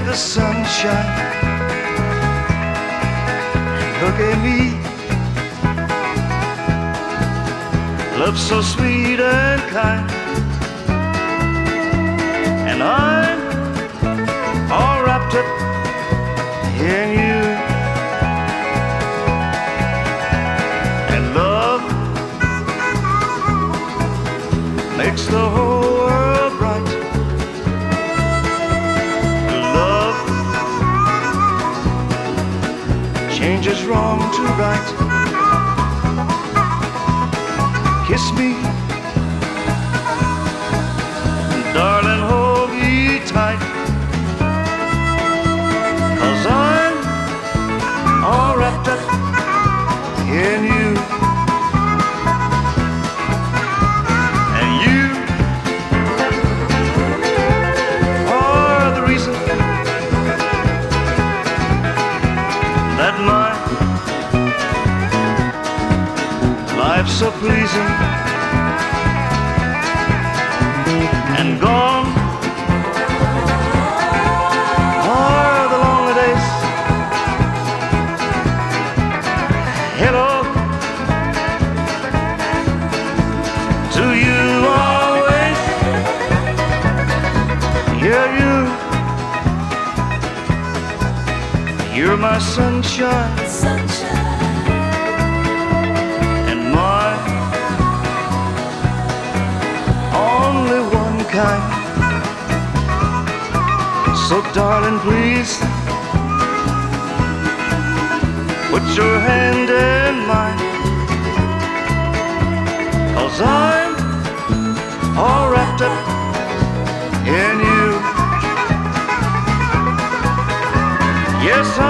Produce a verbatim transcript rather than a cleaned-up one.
the sunshine. Look at me, love so sweet and kind, and I'm all wrapped up in you. And love makes the whole world bright. Love changes wrong to right. Kiss me, darling, hold me tight, 'cause I'm all wrapped up in you. And you are the reason that my life's so pleasing. And gone are the lonely days. Hello to you always. Yeah, you, you're my sunshine, Sunshine, and my only one kind. So darling, please put your hand in mine, 'cause I'm all wrapped up in you. Yes,